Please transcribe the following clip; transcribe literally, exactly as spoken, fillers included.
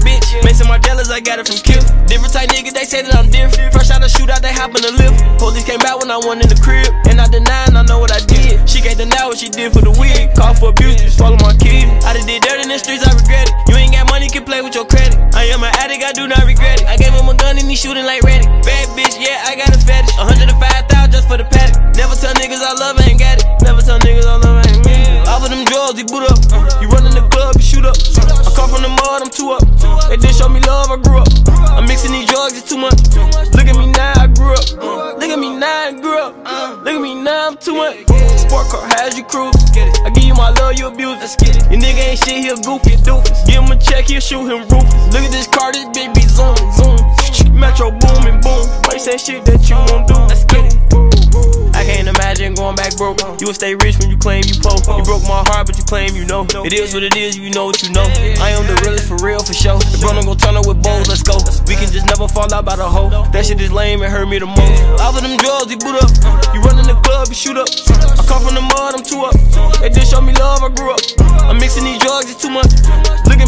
bitch. Mason Margellas, I got it from Kill. Different type niggas, they say that I'm different. Fresh out of shootout, they hop in the lift. Police came back when I went in the crib, and I denied, I know what I did. She can't deny what she did for the wig. Call for abuse, just swallow my kid. I done did dirt in the streets, I regret it. You ain't got money, can play with your credit. I am an addict, I do not regret it. I gave him a gun and he shooting like Reddick. Bad bitch, yeah, I got a fetish. one hundred five thousand just for the paddock. Never tell niggas I love, I ain't got it. Never tell niggas I love, I ain't got it. All of them drugs, he boot up. You run in the club, you shoot up. I come from the mud, I'm two up. They did show me love, I grew up. I'm mixing these drugs, it's too much. Look at me now, I grew up. Look at me now, I grew up. Look at me now, I'm too much. Sport car, how's you cruise? I give you my love, you abuse it. Your nigga ain't shit, he a goofy doofus. Give him a check, he'll shoot him ruthless. Look at this car, this bitch be zooming, zoom. Metro booming, boom. Might say shit that you won't do. Let's get it. I can't imagine going back broke. You will stay rich when you claim you poor. You broke my heart, but you claim you know. It is what it is, you know what you know. I am the realest for real, for sure. The bro don't gon' turn up with bowls, let's go. We can just never fall out by the hoe. That shit is lame, it hurt me the most. All of them drugs, he boot up. You run in the club, you shoot up. I come from the mud, I'm two up. They just show me love, I grew up. I'm mixing these drugs, it's too much. Look